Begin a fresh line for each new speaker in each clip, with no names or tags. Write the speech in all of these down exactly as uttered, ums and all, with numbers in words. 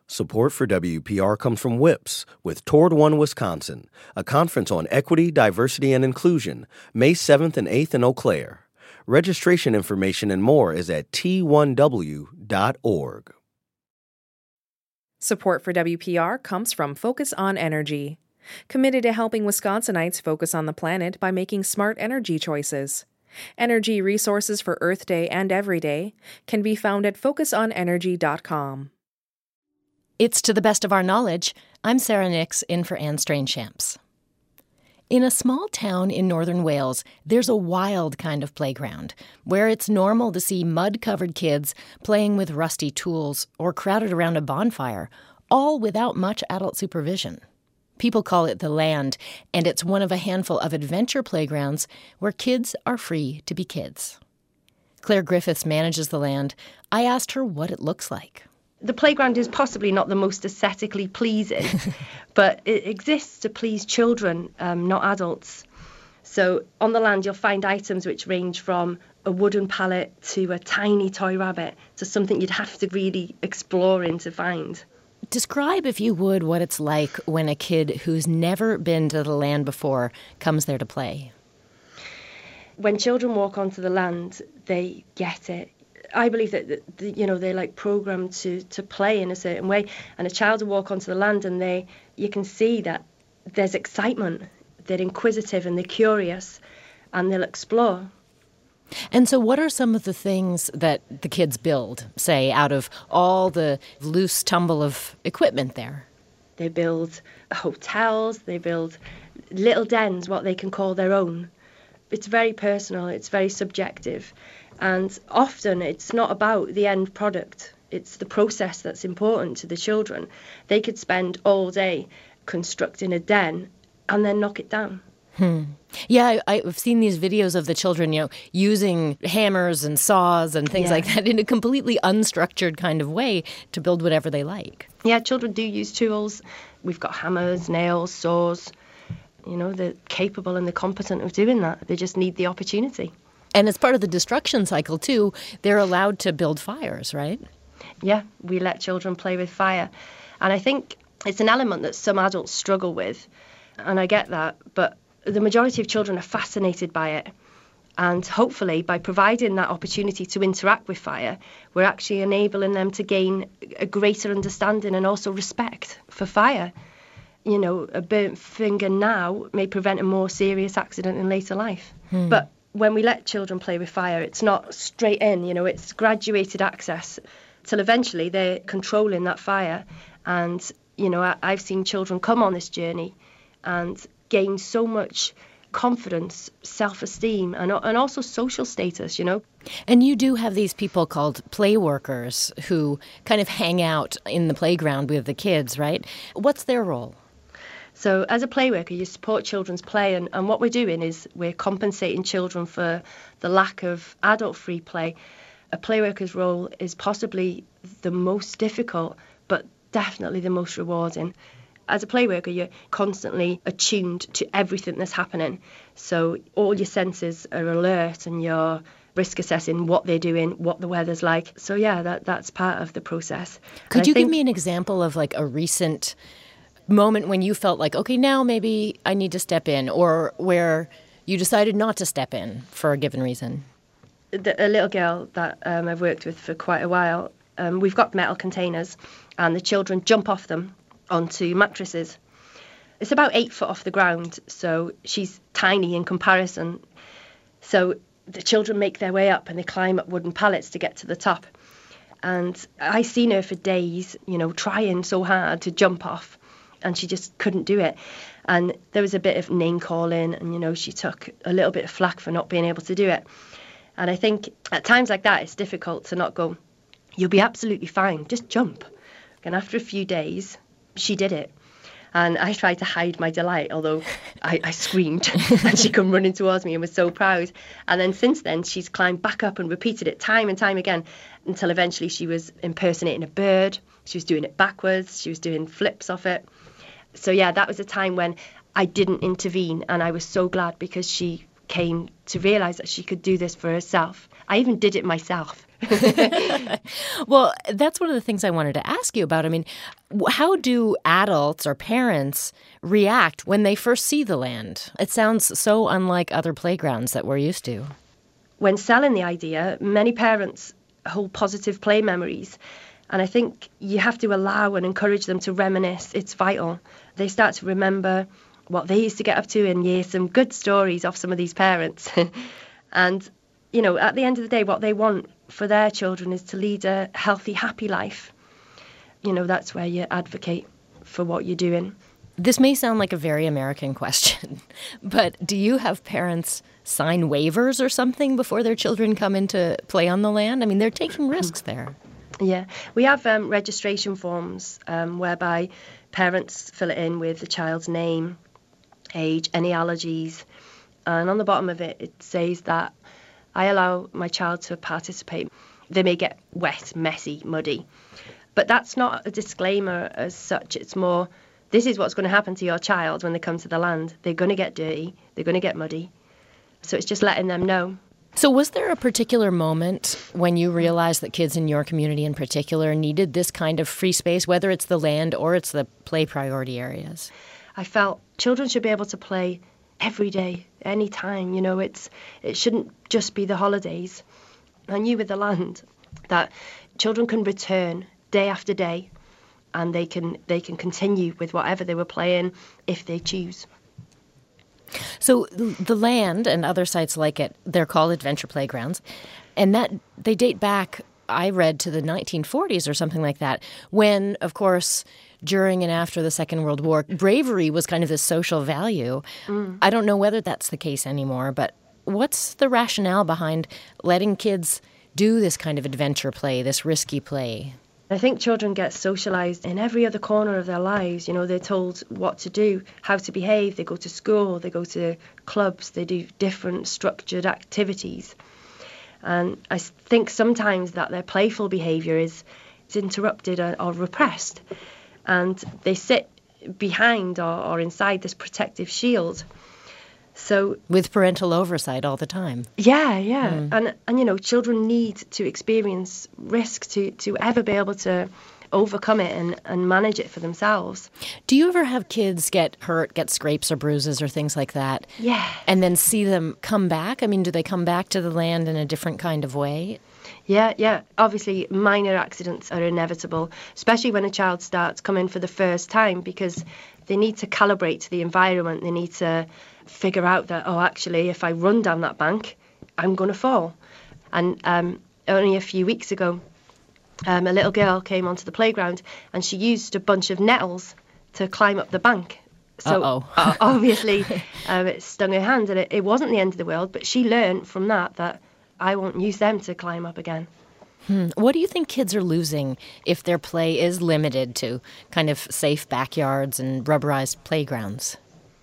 Support for W P R comes from WHIPS with Toward One Wisconsin, a conference on equity, diversity, and inclusion, May seventh and eighth in Eau Claire. Registration information and more is at T one W dot org.
Support for W P R comes from Focus on Energy, committed to helping Wisconsinites focus on the planet by making smart energy choices. Energy resources for Earth Day and Every Day can be found at focus on energy dot com.
It's To the Best of Our Knowledge. I'm Sarah Nix, in for Anne Strainchamps. In a small town in northern Wales, there's a wild kind of playground where it's normal to see mud-covered kids playing with rusty tools or crowded around a bonfire, all without much adult supervision. People call it The Land, and it's one of a handful of adventure playgrounds where kids are free to be kids. Claire Griffiths manages The Land. I asked her what it looks like.
The playground is possibly not the most aesthetically pleasing, but it exists to please children, um, not adults. So on The Land, you'll find items which range from a wooden pallet to a tiny toy rabbit to something you'd have to really explore in to find.
Describe, if you would, what it's like when a kid who's never been to The Land before comes there to play.
When children walk onto The Land, they get it. I believe that, that you know, they're like programmed to, to play in a certain way. And a child will walk onto The Land and they, you can see that there's excitement. They're inquisitive and they're curious and they'll explore.
And so what are some of the things that the kids build, say, out of all the loose tumble of equipment there?
They build hotels, they build little dens, what they can call their own. It's very personal, it's very subjective. And often it's not about the end product. It's the process that's important to the children. They could spend all day constructing a den and then knock it down.
Hmm. Yeah, I, I've seen these videos of the children, you know, using hammers and saws and things yeah. like that in a completely unstructured kind of way to build whatever they like.
Yeah, children do use tools. We've got hammers, nails, saws. You know, they're capable and they're competent of doing that. They just need the opportunity.
And as part of the destruction cycle, too, they're allowed to build fires, right?
Yeah, we let children play with fire. And I think it's an element that some adults struggle with, and I get that, but the majority of children are fascinated by it. And hopefully, by providing that opportunity to interact with fire, we're actually enabling them to gain a greater understanding and also respect for fire. You know, a burnt finger now may prevent a more serious accident in later life. Hmm. But when we let children play with fire, it's not straight in, you know, it's graduated access till eventually they're controlling that fire. And, you know, I, I've seen children come on this journey and gain so much confidence, self-esteem, and, and also social status, you know.
And you do have these people called play workers who kind of hang out in the playground with the kids, right? What's their role?
So as a play worker, you support children's play, and, and what we're doing is we're compensating children for the lack of adult-free play. A play worker's role is possibly the most difficult, but definitely the most rewarding. As a play worker, you're constantly attuned to everything that's happening. So all your senses are alert and you're risk assessing what they're doing, what the weather's like. So yeah, that that's part of the process.
Could you think, give me an example of like a recent moment when you felt like, okay, now maybe I need to step in, or where you decided not to step in for a given reason?
The, a little girl that um, I've worked with for quite a while, um, we've got metal containers and the children jump off them onto mattresses. It's about eight foot off the ground, so she's tiny in comparison. So the children make their way up and they climb up wooden pallets to get to the top. And I seen her for days, you know, trying so hard to jump off, and she just couldn't do it. And there was a bit of name calling, and, you know, she took a little bit of flack for not being able to do it. And I think at times like that, it's difficult to not go, you'll be absolutely fine, just jump. And after a few days, she did it. And I tried to hide my delight, although I, I screamed and she came running towards me and was so proud. And then since then, she's climbed back up and repeated it time and time again until eventually she was impersonating a bird. She was doing it backwards. She was doing flips off it. So, yeah, that was a time when I didn't intervene, and I was so glad because she came to realise that she could do this for herself. I even did it myself.
Well, that's one of the things I wanted to ask you about. I mean, how do adults or parents react when they first see the land? It sounds so unlike other playgrounds that we're used to.
When selling the idea, many parents hold positive play memories. And I think you have to allow and encourage them to reminisce. It's vital. They start to remember what they used to get up to and hear some good stories off some of these parents. And, you know, at the end of the day, what they want for their children is to lead a healthy, happy life. You know, that's where you advocate for what you're doing.
This may sound like a very American question, but do you have parents sign waivers or something before their children come in to play on the land? I mean, they're taking risks there.
Yeah, we have um, registration forms um, whereby parents fill it in with the child's name, age, any allergies, and on the bottom of it, it says that I allow my child to participate. They may get wet, messy, muddy, but that's not a disclaimer as such. It's more, this is what's going to happen to your child when they come to the land. They're going to get dirty, they're going to get muddy, so it's just letting them know.
So was there a particular moment when you realized that kids in your community in particular needed this kind of free space, whether it's the land or it's the play priority areas?
I felt children should be able to play every day, any time. You know, it's it shouldn't just be the holidays. I knew with the land that children can return day after day and they can they can continue with whatever they were playing if they choose.
So the land and other sites like it, they're called adventure playgrounds, and that they date back, I read, to the nineteen forties or something like that, when, of course, during and after the Second World War, bravery was kind of this social value. Mm. I don't know whether that's the case anymore, but what's the rationale behind letting kids do this kind of adventure play, this risky play?
I think children get socialised in every other corner of their lives. You know, they're told what to do, how to behave. They go to school, they go to clubs, they do different structured activities. And I think sometimes that their playful behaviour is, is interrupted or, or repressed. And they sit behind or, or inside this protective shield. So
with parental oversight all the time.
Yeah, yeah. Mm. And, and, you know, children need to experience risk to, to ever be able to overcome it and, and manage it for themselves.
Do you ever have kids get hurt, get scrapes or bruises or things like that?
Yeah.
And then see them come back? I mean, do they come back to the land in a different kind of way?
Yeah, yeah. Obviously, minor accidents are inevitable, especially when a child starts coming for the first time, because they need to calibrate to the environment. They need to figure out that, oh, actually, if I run down that bank, I'm going to fall. And um, only a few weeks ago, um, a little girl came onto the playground and she used a bunch of nettles to climb up the bank. So
Uh-oh.
obviously, um, it stung her hand, and it, it wasn't the end of the world, but she learned from that that I won't use them to climb up again.
Hmm. What do you think kids are losing if their play is limited to kind of safe backyards and rubberized playgrounds?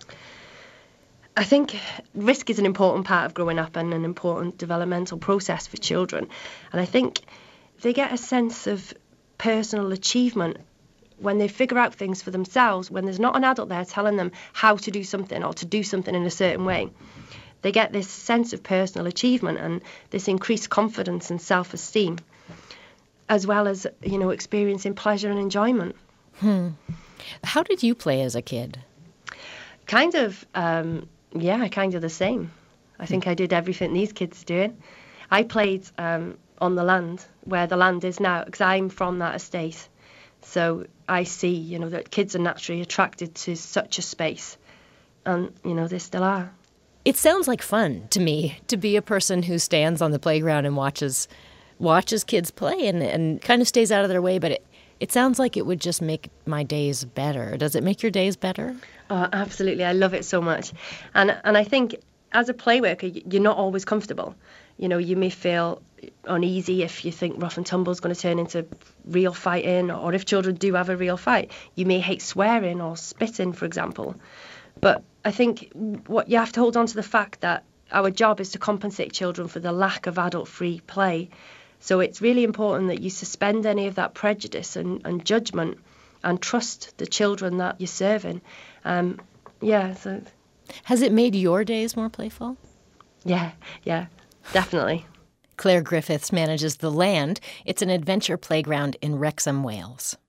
I think risk is an important part of growing up and an important developmental process for children. And I think they get a sense of personal achievement when they figure out things for themselves, when there's not an adult there telling them how to do something or to do something in a certain way. They get this sense of personal achievement and this increased confidence and self-esteem, as well as, you know, experiencing pleasure and enjoyment.
Hmm. How did you play as a kid?
Kind of, um, yeah, kind of the same. I think I did everything these kids are doing. I played um, on the land, where the land is now, because I'm from that estate. So I see, you know, that kids are naturally attracted to such a space. And, you know, they still are.
It sounds like fun to me to be a person who stands on the playground and watches watches kids play and, and kind of stays out of their way, but it, it sounds like it would just make my days better. Does it make your days better?
Oh, absolutely. I love it so much. And and I think as a play worker, you're not always comfortable. You know, you may feel uneasy if you think rough and tumble is going to turn into real fighting, or if children do have a real fight. You may hate swearing or spitting, for example. But I think what you have to hold on to the fact that our job is to compensate children for the lack of adult-free play. So it's really important that you suspend any of that prejudice and, and judgment and trust the children that you're serving. Um, yeah. So,
has it made your days more playful?
Yeah, yeah, definitely.
Claire Griffiths manages the land. It's an adventure playground in Wrexham, Wales.